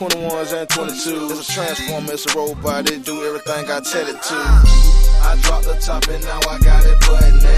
21s and 22s. It's a transformer, it's a robot, it do everything I tell it to. I dropped the top and now I got it button